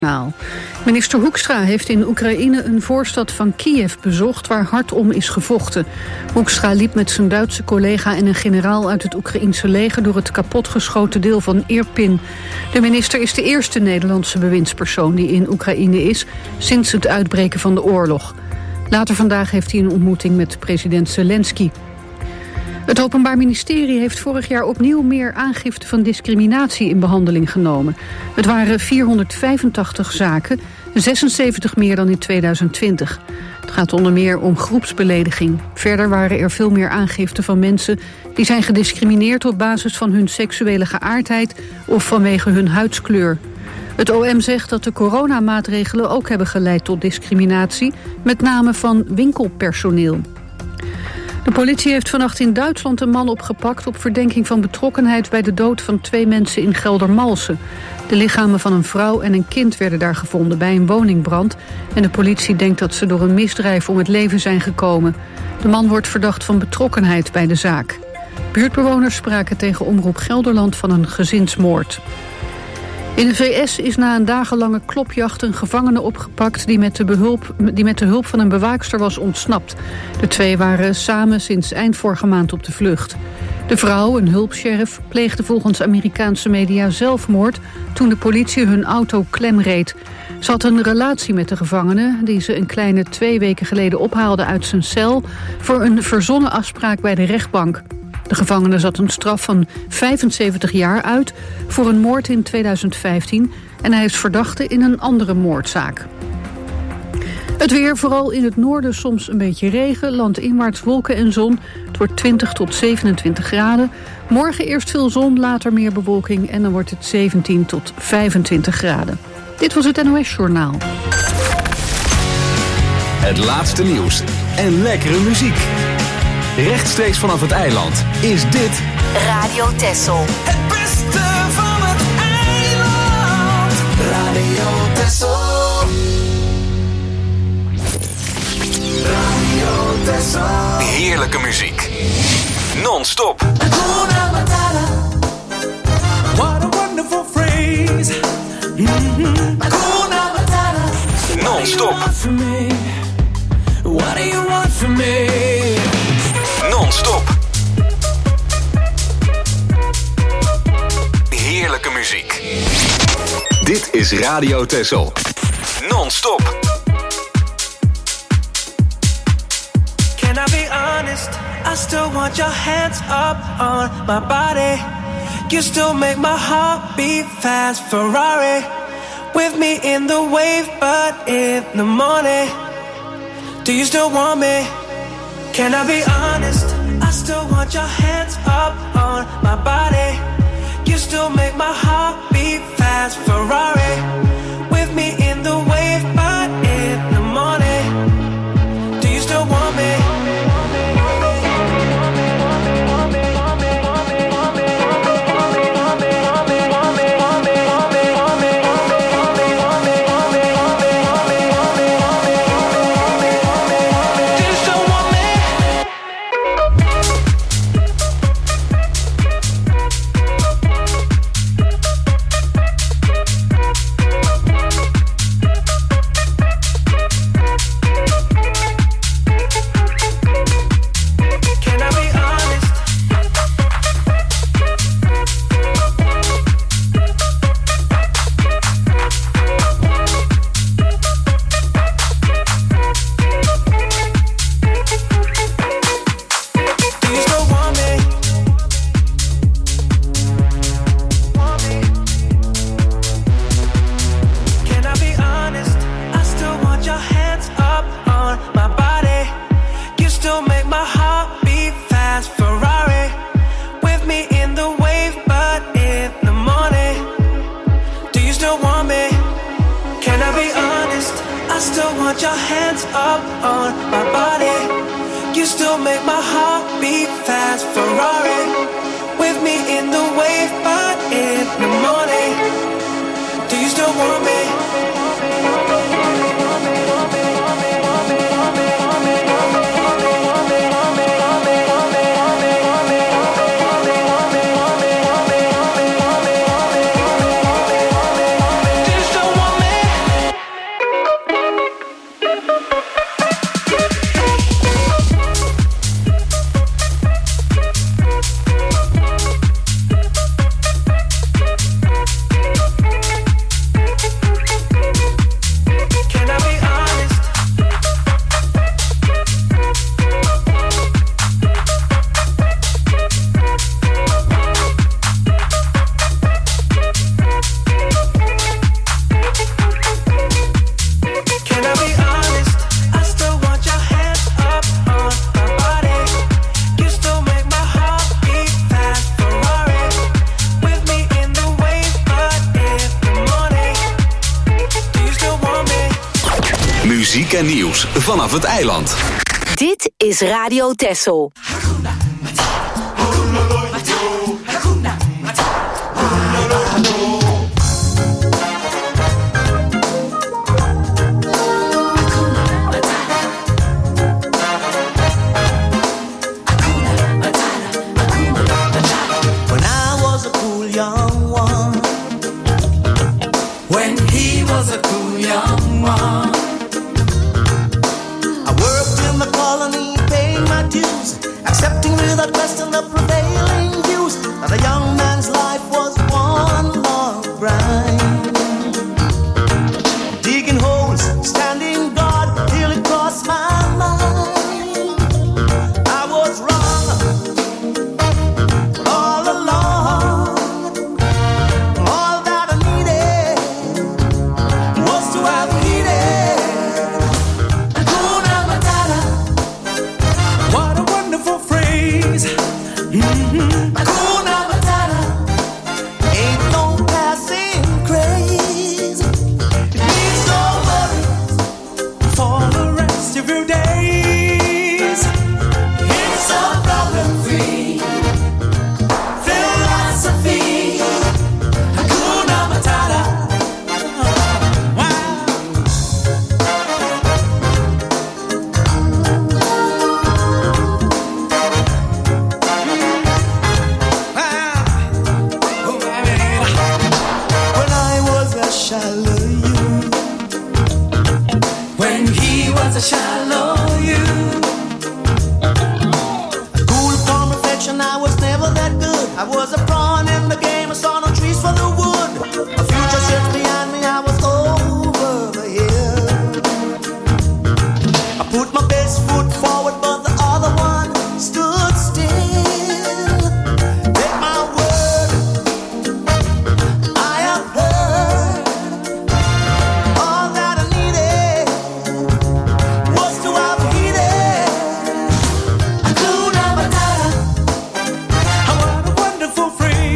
Nou, minister Hoekstra heeft in Oekraïne een voorstad van Kiev bezocht waar hard om is gevochten. Hoekstra liep met zijn Duitse collega en een generaal uit het Oekraïense leger door het kapotgeschoten deel van Irpin. De minister is de eerste Nederlandse bewindspersoon die in Oekraïne is sinds het uitbreken van de oorlog. Later vandaag heeft hij een ontmoeting met president Zelensky. Het Openbaar Ministerie heeft vorig jaar opnieuw meer aangifte van discriminatie in behandeling genomen. Het waren 485 zaken, 76 meer dan in 2020. Het gaat onder meer om groepsbelediging. Verder waren er veel meer aangiften van mensen die zijn gediscrimineerd op basis van hun seksuele geaardheid of vanwege hun huidskleur. Het OM zegt dat de coronamaatregelen ook hebben geleid tot discriminatie, met name van winkelpersoneel. De politie heeft vannacht in Duitsland een man opgepakt op verdenking van betrokkenheid bij de dood van 2 mensen in Geldermalsen. De lichamen van een vrouw en een kind werden daar gevonden bij een woningbrand en de politie denkt dat ze door een misdrijf om het leven zijn gekomen. De man wordt verdacht van betrokkenheid bij de zaak. Buurtbewoners spraken tegen Omroep Gelderland van een gezinsmoord. In de VS is na een dagenlange klopjacht een gevangene opgepakt die met de hulp van een bewaakster was ontsnapt. De 2 waren samen sinds eind vorige maand op de vlucht. De vrouw, een hulpsheriff, pleegde volgens Amerikaanse media zelfmoord toen de politie hun auto klemreed. Ze had een relatie met de gevangene die ze een kleine 2 weken geleden ophaalde uit zijn cel voor een verzonnen afspraak bij de rechtbank. De gevangene zat een straf van 75 jaar uit voor een moord in 2015 en hij is verdachte in een andere moordzaak. Het weer, vooral in het noorden soms een beetje regen, landinwaarts wolken en zon. Het wordt 20 tot 27 graden. Morgen eerst veel zon, later meer bewolking en dan wordt het 17 tot 25 graden. Dit was het NOS Journaal. Het laatste nieuws en lekkere muziek. Rechtstreeks vanaf het eiland is dit Radio Texel. Het beste van het eiland. Radio Texel. Radio Texel. heerlijke muziek. Non-stop. Hakuna Matata. What a wonderful phrase. Hakuna Matata. Non-stop. What do you want from me? Non-stop. Heerlijke muziek. Dit is Radio Texel. Non-stop. Can I be honest? I still want your hands up on my body. You still make my heart beat fast. Ferrari with me in the wave, but in the morning. Do you still want me? Can I be honest? I still want your hands up on my body. You still make my heart beat fast. Ferrari with me in the wave, but in the morning. Do you still want me? Muziek en nieuws vanaf het eiland. Dit is Radio Texel. Accepting without question the prevailing views that a young man's life was one long grind. Digging holes, standing guard till it crossed my mind. I was wrong all along. All that I needed was to have needed Hakuna Matata. What a wonderful phrase. Hakuna Matata ain't no passing craze. It means no worries for the rest of your days. It's a problem-free philosophy. Hakuna Matata. When I was a shallow you, when he was a shallow you, a cool, calm reflection, I was never that good. I was a pawn in the game, I saw no trees for the wood. A future searched behind me, I was over the hill. I put my best foot forward, but the other one stood still. Take my word, I have heard. All that I needed was to have heeded Hakuna Matata. What a wonderful phrase.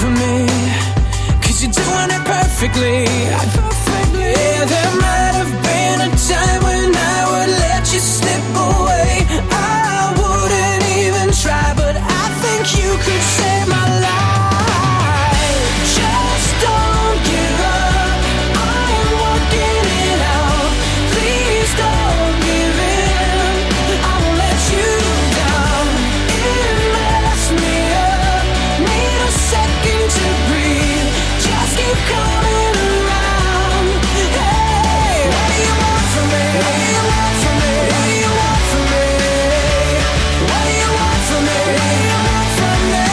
for me, 'cause you're doing it perfectly. Yeah, there might have been a time when I would let you slip away. I wouldn't even try, but I think you could save my life. Just don't give up, I'm working it out. Please don't give in, I won't let you down. It messed me up, need a second to breathe. Just keep coming around. Hey, what do you want from me? What do you want from me? What do you want from me? What do you want from me? What do you want from me?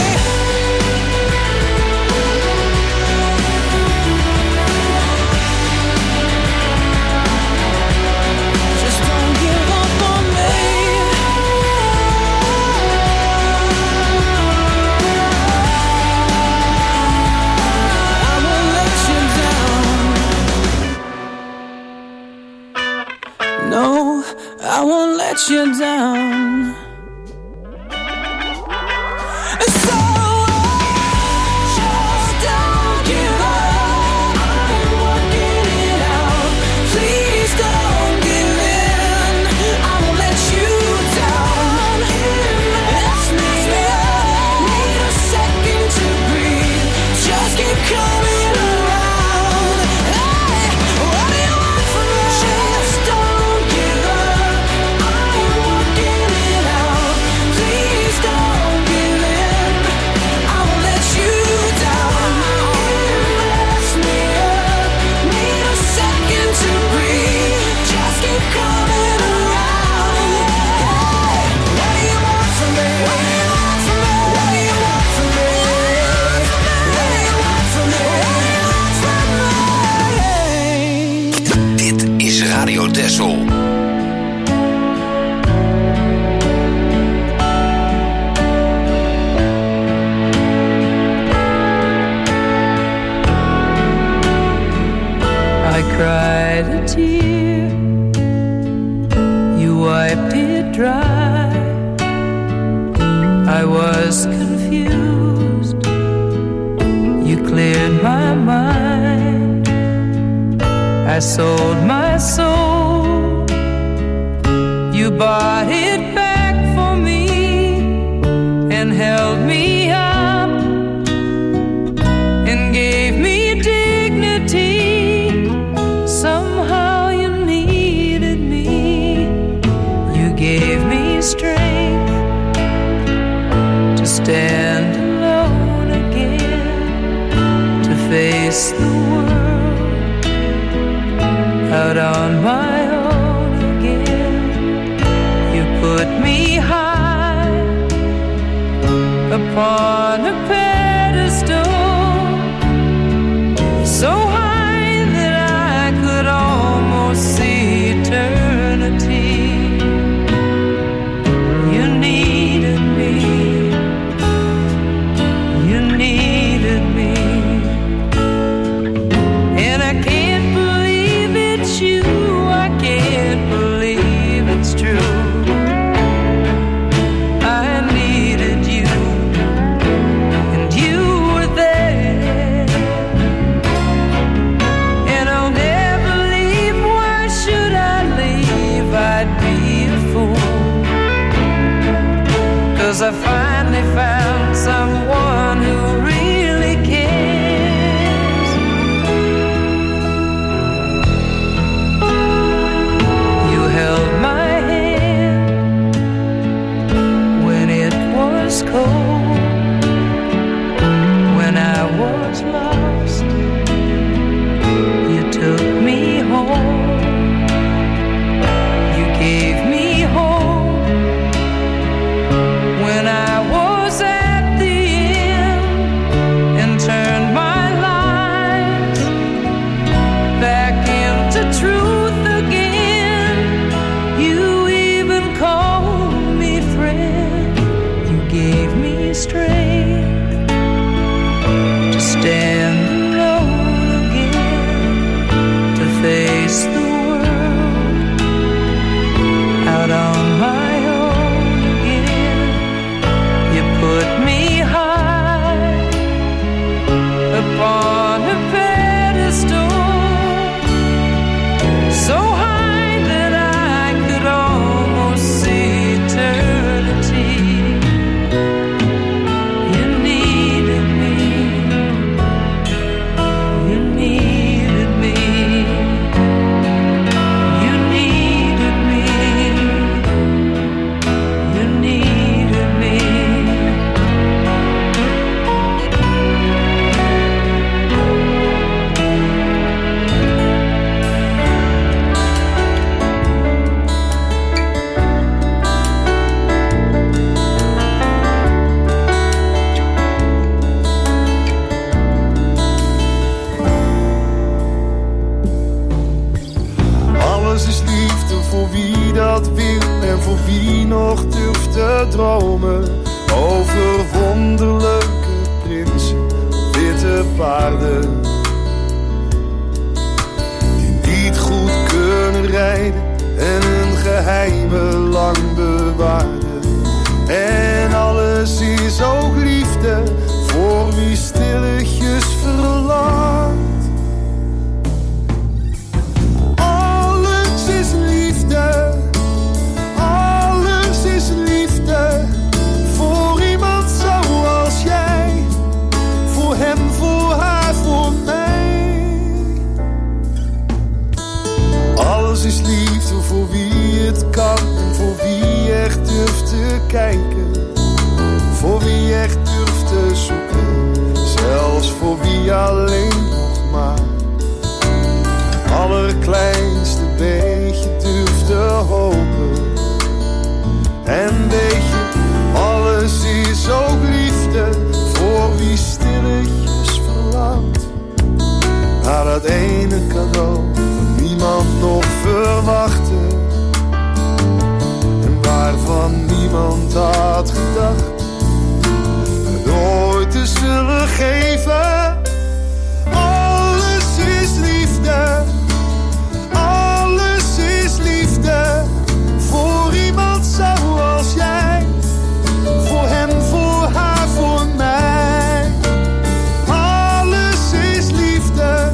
Just don't give up on me. I won't let you down. No, I won't let you down. So just don't give up, I'm working it out. Please don't give in, I won't let you down. It messed me up, need a second to breathe. Just keep coming around. Hey, what do you want from me? Just don't give up, I'm working it out. Please don't give in, I won't let you down. It messed me up, need a second to breathe. Just keep coming around. Hey, what do you want from me? What do you want from me? What do you want from me? What do you want from me? What do you want from me? Dit is Radio Texel. I cried a tear, you wiped it dry. I was confused, you cleared my mind. I sold my soul, you bought it back for me and held me up and gave me dignity. Somehow you needed me, you gave me strength to stand alone again, to face the world out on my own again. You put me high upon a pedestal, so high that I could almost see eternity. You needed me, you needed me, and I can't believe it's you, I can't believe it's true. I needed you, Franse paarden die niet goed kunnen rijden en hun geheimen lang bewaarden. En alles is ook liefde voor wie stilletjes verlangt. Alles is liefde, alles is liefde voor iemand zoals jij, voor hem, voor haar, voor mij. Alles is liefde voor wie het kan en voor wie echt durft te kijken, voor wie echt durft te zoeken, zelfs voor wie alleen nog maar allerkleinste beetje durft te hopen. En weet je, alles is ook liefde voor wie stilletjes verlangt naar dat ene cadeau dat niemand nog verwachtte en waarvan niemand had gedacht het ooit te zullen geven. Alles is liefde, alles is liefde voor iemand zoals jij, voor hem, voor haar, voor mij. Alles is liefde,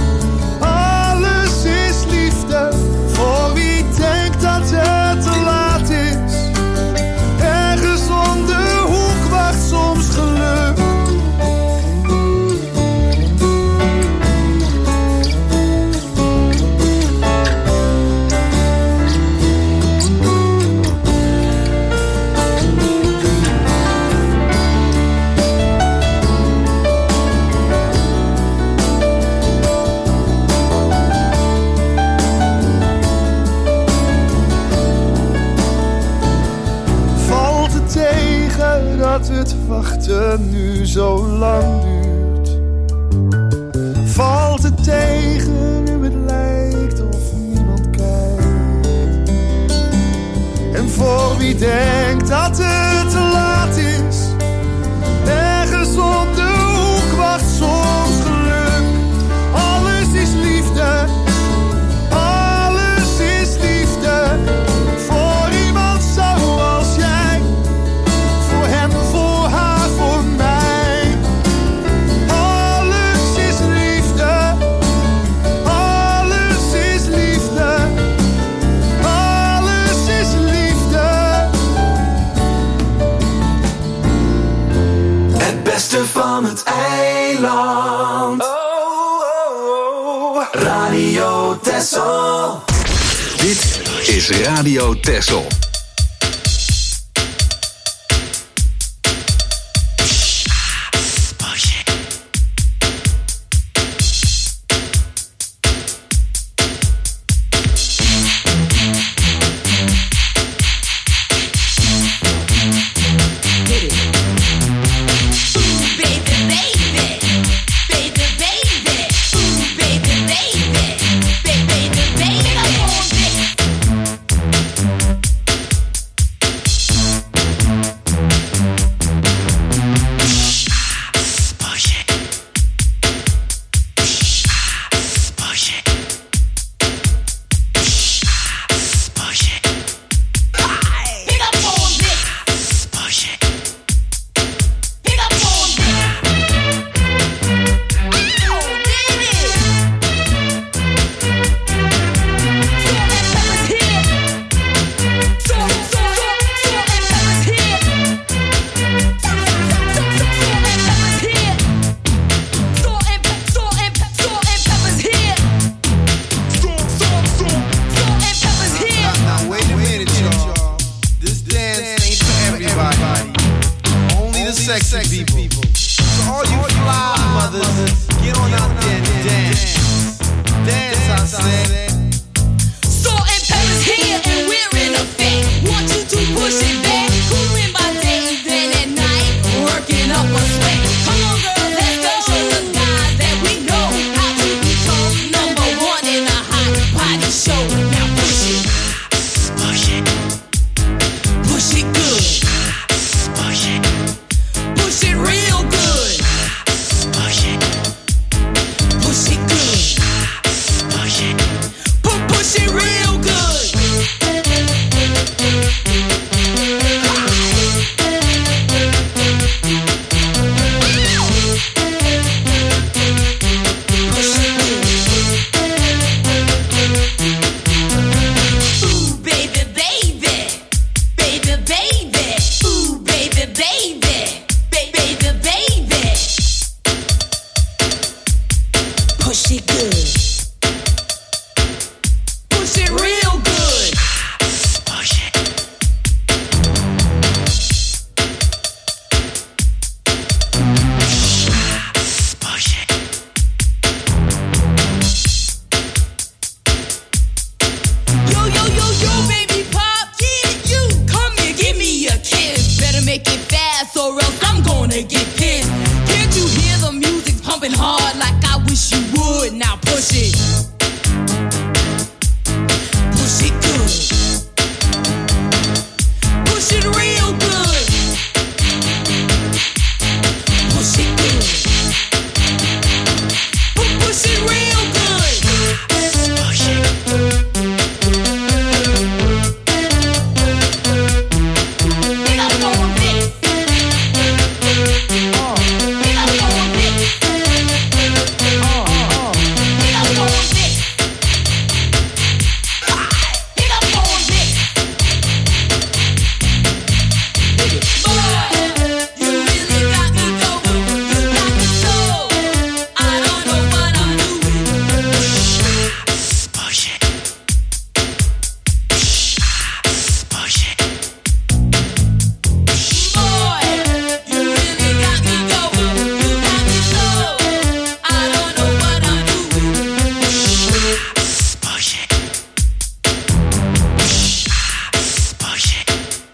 alles is liefde voor wie denkt dat het te laat is. Ergens om de hoek wacht soms geluk. Valt het tegen dat het wachten nu zo lang duurt? Valt het tegen nu het lijkt of niemand kijkt? En voor wie denkt dat het te laat is, ergens om de hoek wacht soms geluk. Alles is liefde, alles is liefde voor iemand zoals jij, voor hem, voor haar, voor mij. Alles is liefde, alles is liefde, alles is liefde. Het beste van het eiland. Radio Texel. Dit is Radio Texel. Push it good. Push it real good. Push it. Push it. Yo, yo, yo, yo, baby pop, yeah, you. Come here, give me a kiss. Better make it fast or else I'm gonna get pissed. Can't you hear the music pumping hard like I wish you would? Now push it. Push it good. Push it real good. Push it good. Push it real good. Push it. Pick up on a bit. Pick up on a bit. Pick up on a bit. Pick up on a bit. Boy, you really got me going. You got me so. I don't know what I'm doing. Push it. Push it. Boy, you really got me going. You got me so. I don't know what I'm doing. Push it. Push it.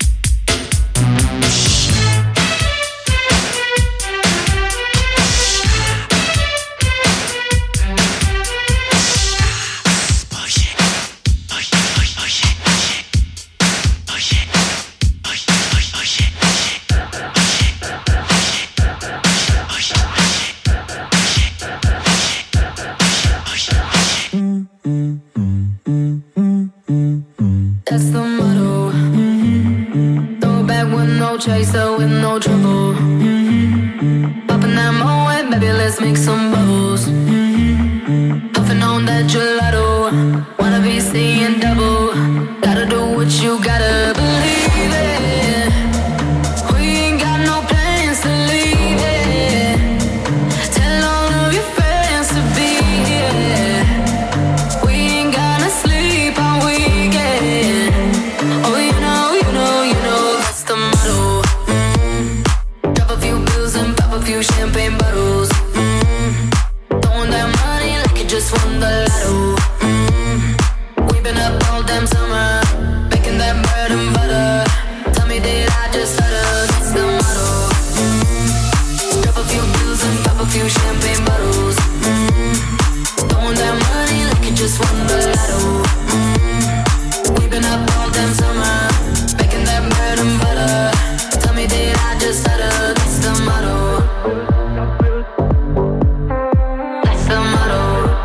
That's the motto. Throw back with no chaser, with no trouble. Popping that Moet, baby, let's make some bubbles. Puffing on that gelato. Wanna be seeing double. Gotta do what you gotta believe it. We ain't got no plans to leave it. Tell all of your friends to be here. We ain't gonna sleep all weekend. Oh, you know, that's the motto. Drop a few bills and pop a few champagne bottles. Throwing that money like you just won the lotto. We've been up all damn summer, making that bread and butter. Tell me, did I just stutter? That's the motto. Drop a few bills and pop a few champagne bottles. Throwing that money like you just won the lotto. We've been up all damn summer, making that bread and butter. Tell me, did I just stutter? That's the motto. That's the motto.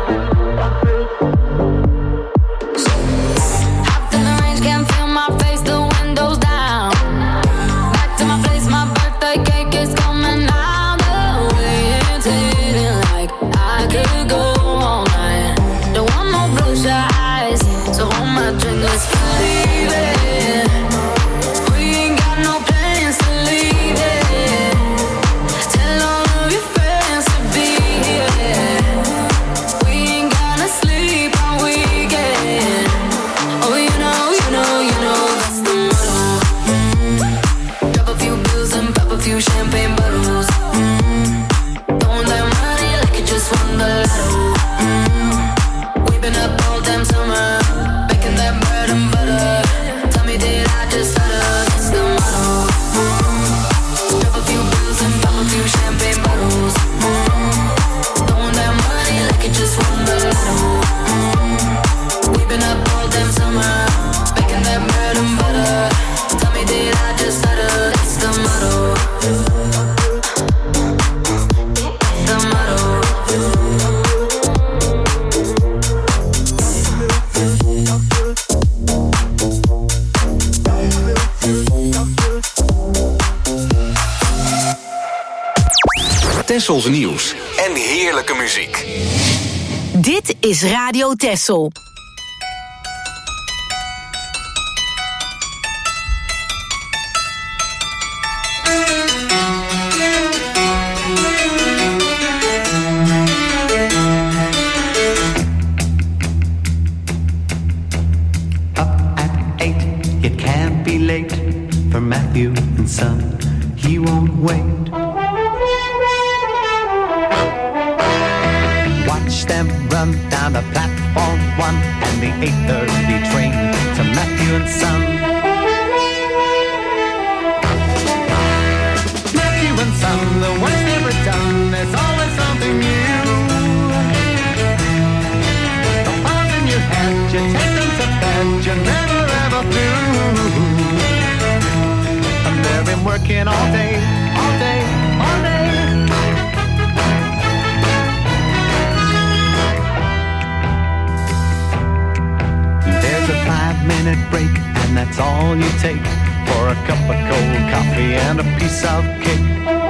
Hopped in the range, can't feel my face, the windows down. Back to my place, my birthday cake is coming out. The way it's hitting like I could go all night. Don't want no bloodshot eyes, so hold my drink, let's believe it. We ain't got no plans to leave it. Tell all of your friends to be here. We ain't gonna sleep all weekend. Oh, you know, that's the motto. Drop a few bills and pop a few champagne bottles. Throwing that money like you just won the lotto. We've been up all damn summer, making that bread and butter. Tell me, did I just stutter? That's the motto. Drop a few bills and pop a few champagne bottles. Throwing that money like you just won the lotto. We've been up all damn summer, making that bread and butter. Tell me, did I just stutter? That's the motto. That's the motto. Tessels nieuws en heerlijke muziek. Dit is Radio Tessel. son, he won't wait. Watch them run down the platform 1 and the 8:30 train to Matthew and Son. Matthew and Son, the work's never done, there's always something new. The files in your head, you take them to bed, you're never ever through. And they've been working all day, all day, all day. There's a 5-minute break, and that's all you take for a cup of cold coffee and a piece of cake.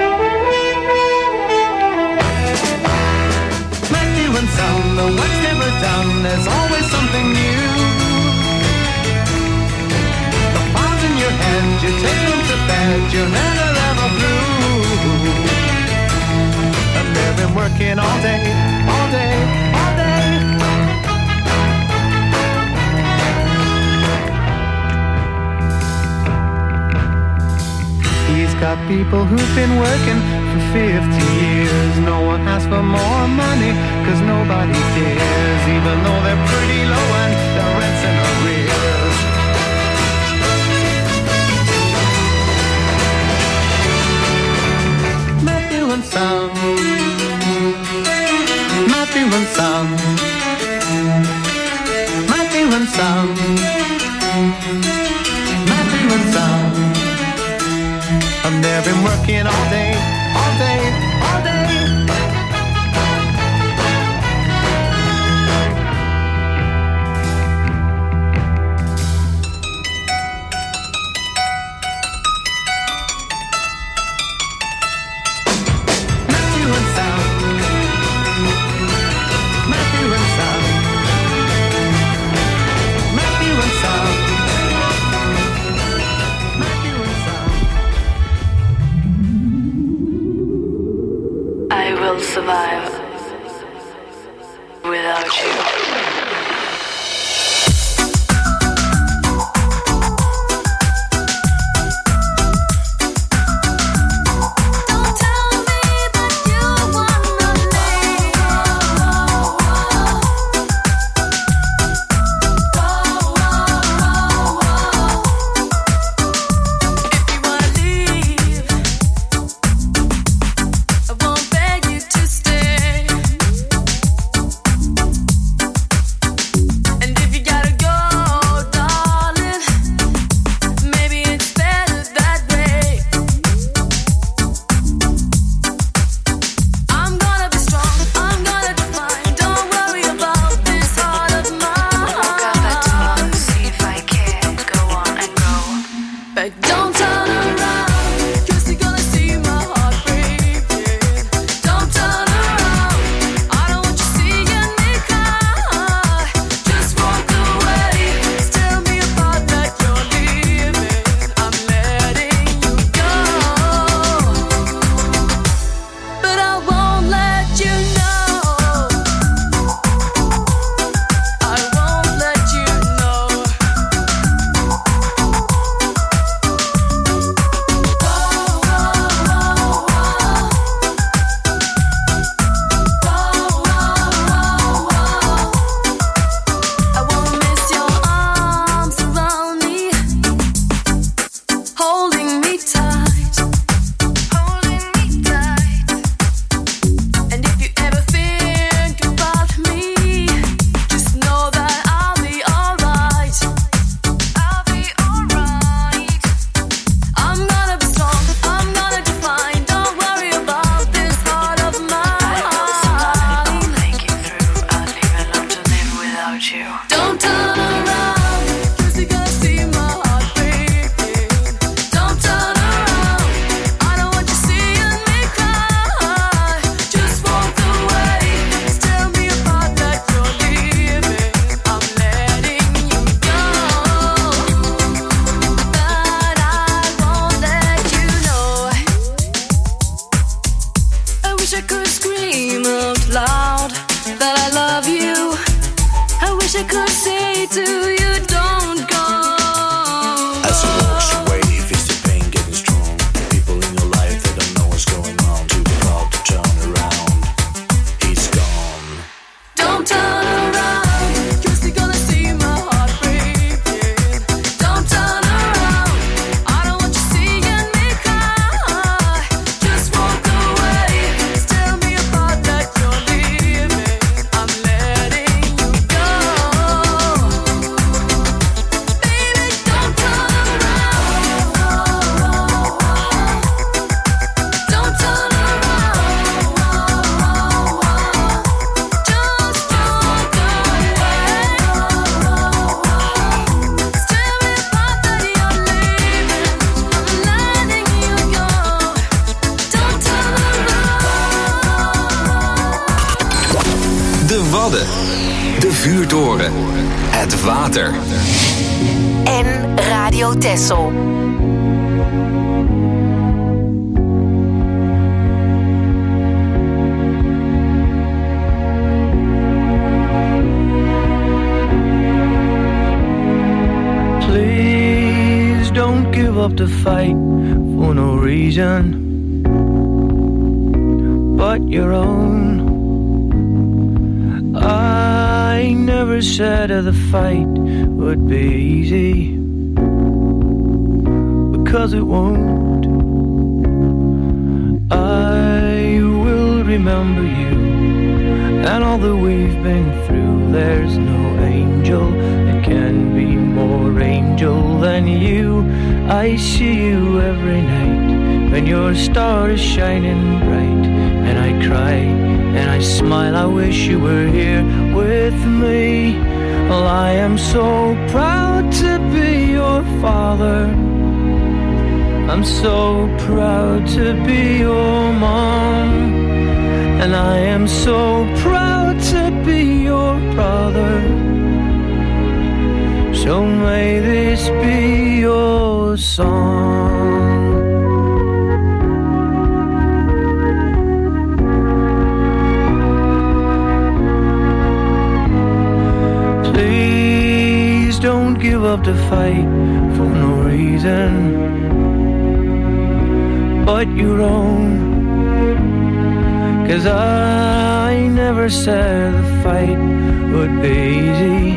Matthew and Son, the work's never done, there's always something new. The files in your head, you take them to bed, you're never ever blue. And they've been working all day, all day, all day. He's got people who've been working for 50 years. No one asks for more money, cause nobody cares, even though they're pretty low and the rent's in arrears. Matthew and Son, Matthew and Son, Matthew and Son, Matthew and Son. And they've been working all day, all day, all day. Matthew and Son, Matthew and Son, Matthew and Son, Matthew and Son. I will survive without you. I won't beg you to stay. De Wadden. De Vuurtoren. Het water. En Radio Texel. Please don't give up the fight for no reason but your own. I never said that the fight would be easy, because it won't. I will remember you and all that we've been through. There's no angel that can be more angel than you. I see you every night when your star is shining bright, and I cry and I smile. I wish you were here with me. Well, I am so proud to be your father. I'm so proud to be your mom. And I am so proud to be your brother. So may this be your song. Please don't give up the fight for no reason but your own. 'Cause I never said the fight would be easy,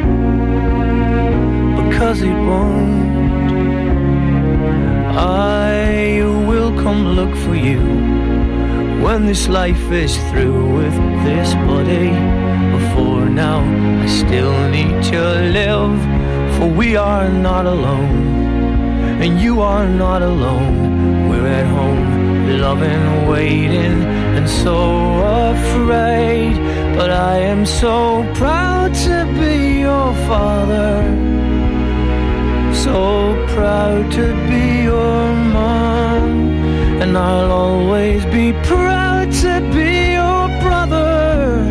because it won't. I will come look for you when this life is through with this body. Before now, I still need to live, for we are not alone, and you are not alone. We're at home, loving, waiting, and so afraid. But I am so proud to be your father, so proud to be your mom, and I'll always be proud to be your brother.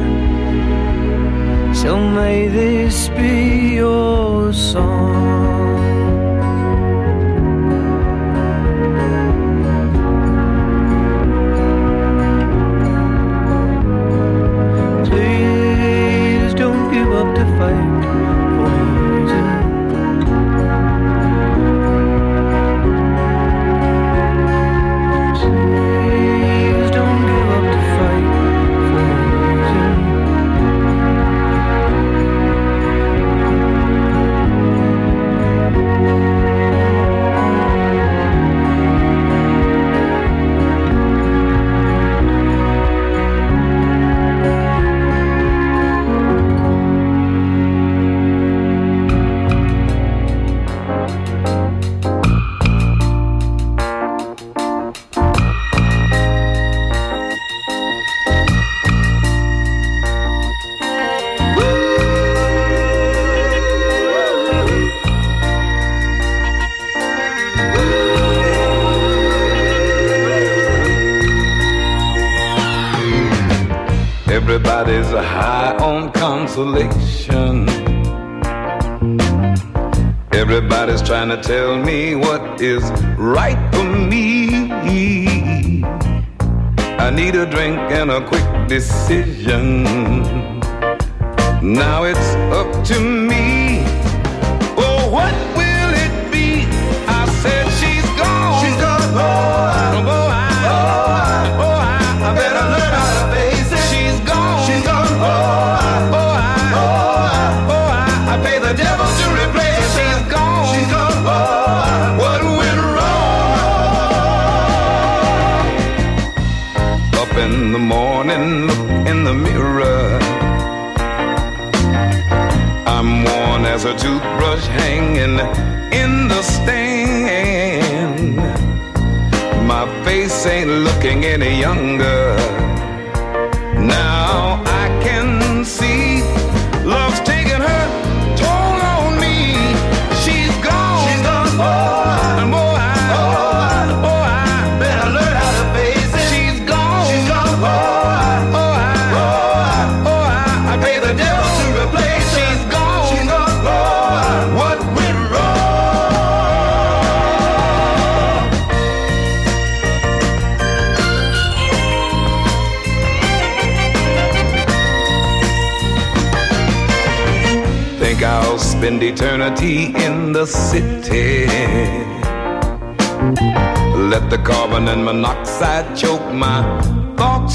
So may this be your song. Up to fight for no reason. Please don't give up the fight for no reason. Everybody's high on consolation. Everybody's trying to tell me what is right for me. I need a drink and a quick decision. Now it's up to me. Oh, what will it be? I said she's gone. She's gonna go. I better learn how to face it. She's gone. She's gone. I pay the devil to replace her. She's gone. She's gone. What went wrong? Up in the morning, look in the mirror. I'm worn as a toothbrush hanging in the stand. My face ain't looking any younger. Now I can see love's taking her toll on me. She's gone. She's gone. And I better learn how to face it. She's gone. She's gone. I think I'll spend eternity in the city. Let the carbon and monoxide choke my thoughts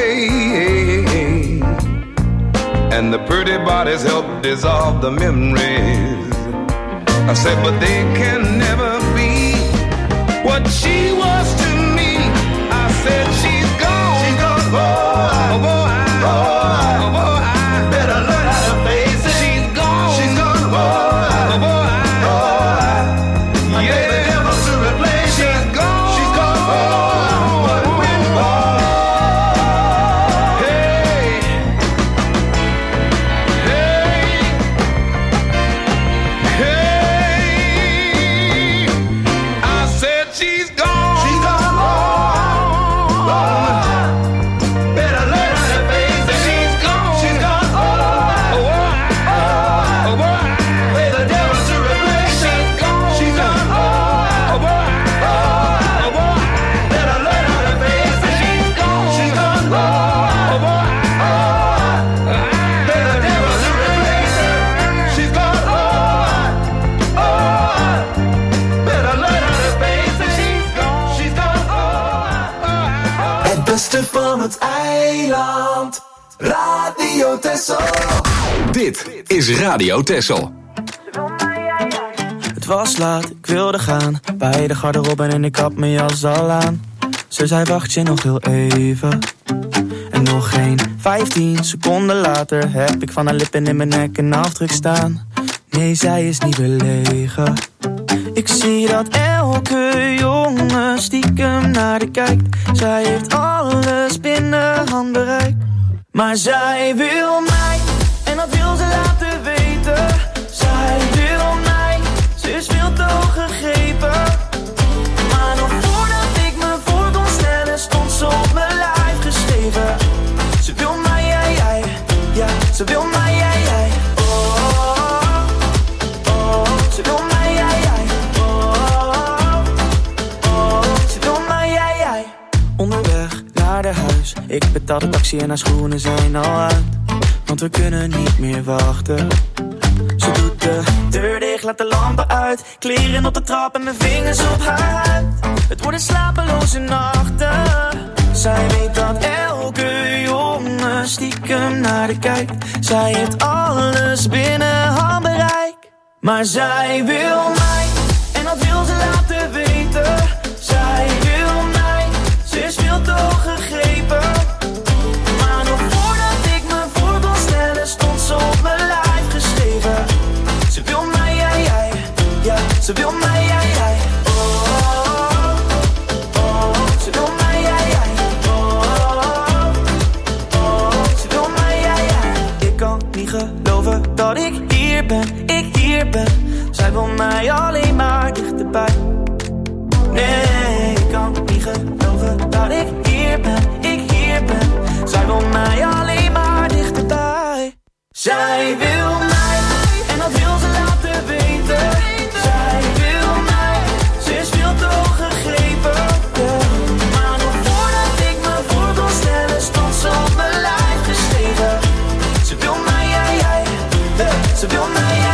away, and the pretty bodies help dissolve the memories. I said, but they can never be what she was to me. I said, she's gone. She's gone. Oh, boy, oh, boy, I better learn how to face it. She's gone. She's gone. Oh, boy, oh, yeah. The devil to replace. She's gone. She's gone. Oh, what a windfall. Hey, hey, hey. I said she's gone. She's gone. Better learn how to face it. She's gone. She's gone. With the devil to replace. She's gone. She's gone. Better learn how to face it. She's gone. She's gone. With the devil to replace her. She's gone. Better learn how to face it. She's gone. She's gone. Het beste van het eiland. Radio Texel. Dit is Radio Texel. Het was laat, ik wilde gaan bij de garderobe en ik had mijn jas al aan. Ze zei wacht je nog heel even. En nog geen 15 seconden later heb ik van haar lippen in mijn nek een afdruk staan. Nee, zij is niet belegen. Ik zie dat elke jongen stiekem naar de kijkt. Zij heeft alles binnen handbereik. Maar zij wil mij, en dat wil ze laten weten. Zij wil mij, ze is veel te hoog gegrepen. Maar nog voordat ik me voor kon stellen, stond ze op mijn lijf geschreven. Ze wil mij, jij, ja, ze wil mij, jij. Oh, ze wil mij, jij. Oh, ze wil mij, jij. Onderweg naar de huis, ik betaal de taxi en haar schoenen zijn al uit. Want we kunnen niet meer wachten. Ze doet de deur dicht, laat de lampen uit. Kleren op de trap en mijn vingers op haar huid. Het worden slapeloze nachten. Zij weet dat elke jongen stiekem naar de kijkt. Zij heeft alles binnen handbereik. Maar zij wil mij, en dat wil ze laten weten. Zij wil mij, ze is veel te hoog gegrepen. Maar nog voordat ik me voor kon stellen, stond ze op mijn lijf geschreven. Ze wil mij, jij, ja, ze wil mij, jij. Oh, ze wil mij, jij. Oh, ze wil mij, jij. Ik kan niet geloven dat ik hier ben. Zij wil mij alleen maar dichterbij. Nee, ik kan niet geloven dat ik hier ben. Zij wil mij alleen maar dichterbij. Zij wil mij, en dat wil ze laten weten. Zij wil mij, ze is veel te hoog gegrepen. Maar nog voordat ik me voor kon stellen, stond ze op mijn lijf geschreven. Ze wil mij, jij. Ze wil mij, jij.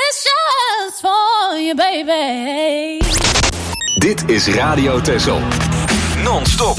wishes for you, baby. Dit is Radio Texel. Non-stop.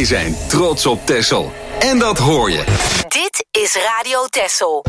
zijn trots op Texel. En dat hoor je. Dit is Radio Texel.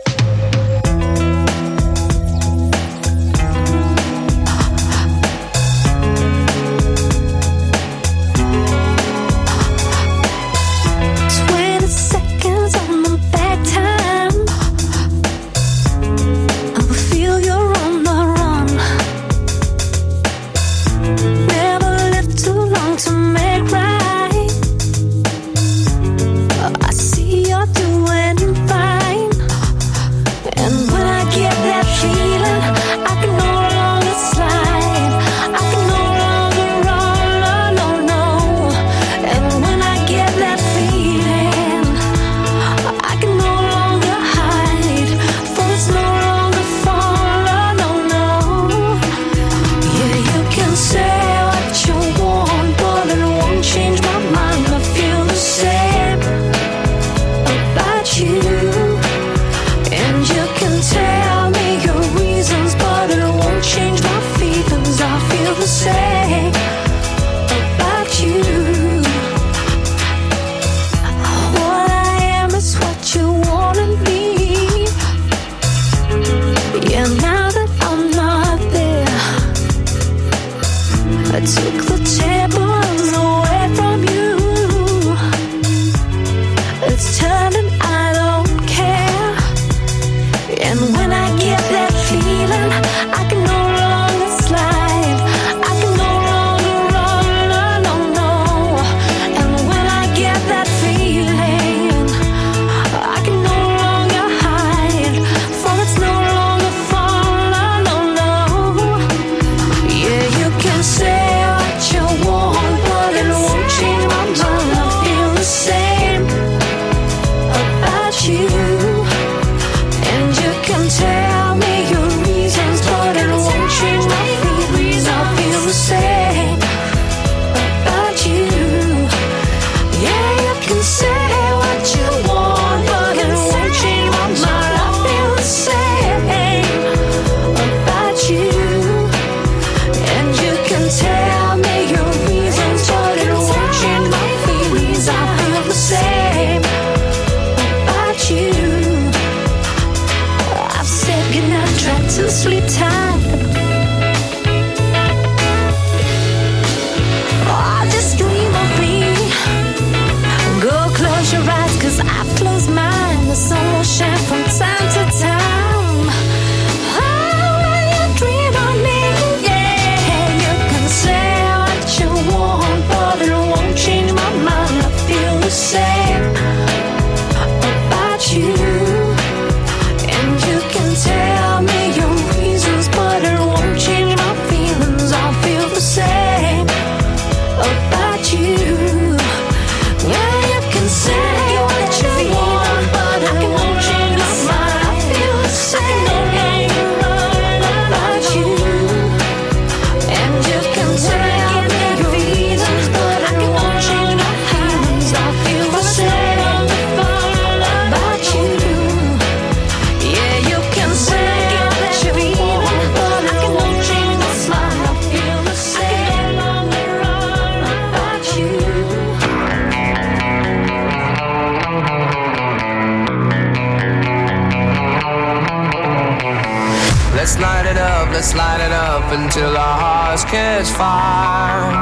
Let's light it up until our hearts catch fire,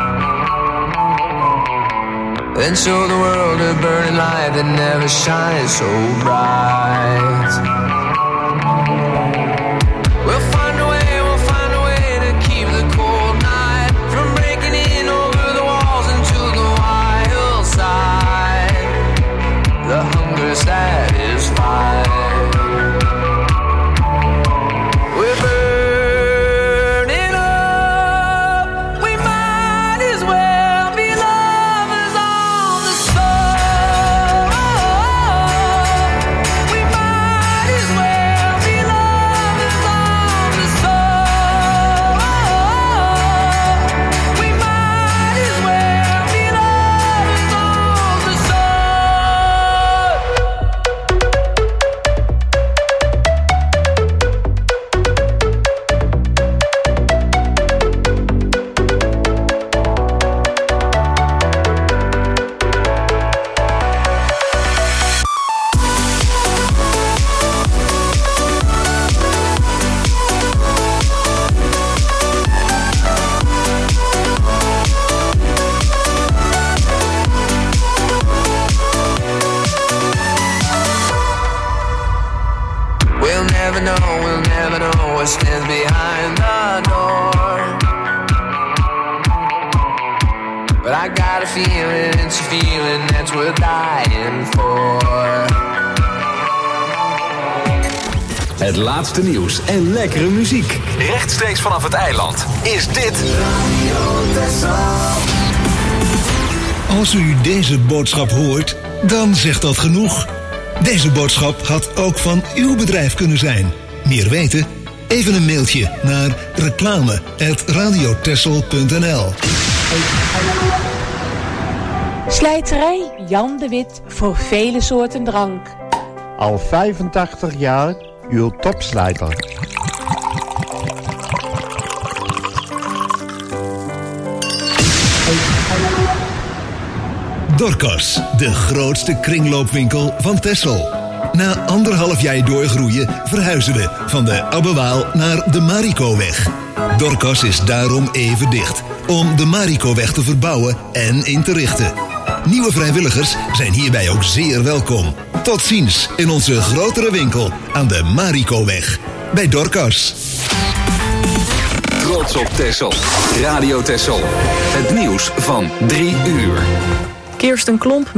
and show the world a burning light that never shines so bright. We'll find a way to keep the cold night from breaking in over the walls into the wild side. The hunger satisfied. Might feeling, it's a feeling that's worth dying for. Het laatste nieuws en lekkere muziek. Rechtstreeks vanaf het eiland is dit Radio Texel. Als u deze boodschap hoort, dan zegt dat genoeg. Deze boodschap had ook van uw bedrijf kunnen zijn. Meer weten? Even een mailtje naar reclame@radiotexel.nl. Slijterij Jan de Wit voor vele soorten drank. Al 85 jaar uw topslijter. Dorcas, de grootste kringloopwinkel van Texel. Na 1,5 jaar doorgroeien verhuizen we van de Abbewaal naar de Marikoweg. Dorcas is daarom even dicht, om de Marikoweg te verbouwen en in te richten. Nieuwe vrijwilligers zijn hierbij ook zeer welkom. Tot ziens in onze grotere winkel aan de Marikoweg. Bij Dorcas. Trots op Texel. Radio Texel. Het nieuws van 3 uur. Kirsten Klomp